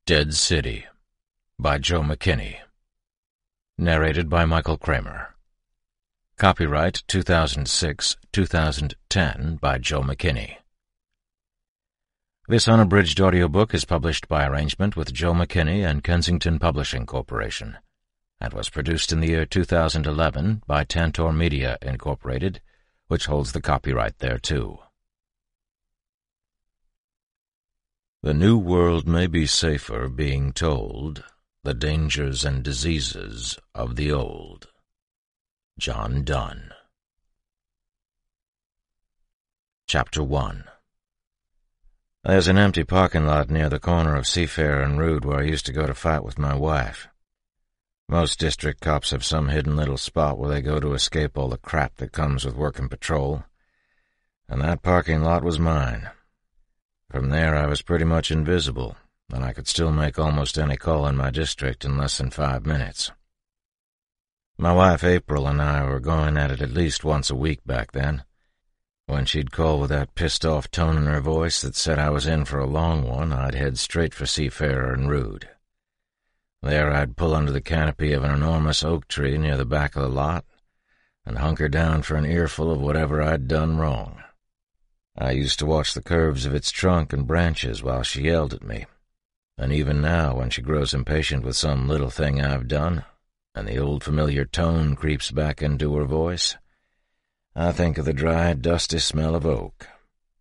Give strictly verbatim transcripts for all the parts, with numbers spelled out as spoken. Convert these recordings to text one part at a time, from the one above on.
Dead City by Joe McKinney. Narrated by Michael Kramer. Copyright two thousand six to two thousand ten by Joe McKinney. This unabridged audiobook is published by arrangement with Joe McKinney and Kensington Publishing Corporation, and was produced in the year two thousand eleven by Tantor Media, Incorporated, which holds the copyright thereto. The new world may be safer being told the dangers and diseases of the old. John Donne. Chapter one. There's an empty parking lot near the corner of Seafair and Rood where I used to go to fight with my wife. Most district cops have some hidden little spot where they go to escape all the crap that comes with working patrol, and that parking lot was mine. From there I was pretty much invisible, and I could still make almost any call in my district in less than five minutes. My wife April and I were going at it at least once a week back then, when she'd call with that pissed-off tone in her voice that said I was in for a long one. I'd head straight for Seafarer and Rood. There I'd pull under the canopy of an enormous oak tree near the back of the lot and hunker down for an earful of whatever I'd done wrong. I used to watch the curves of its trunk and branches while she yelled at me, and even now when she grows impatient with some little thing I've done, and the old familiar tone creeps back into her voice, I think of the dry, dusty smell of oak.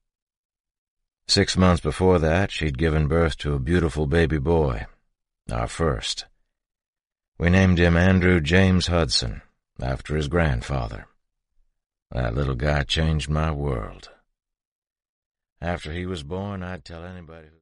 Six months before that, she'd given birth to a beautiful baby boy, our first. We named him Andrew James Hudson, after his grandfather. That little guy changed my world. After he was born, I'd tell anybody who...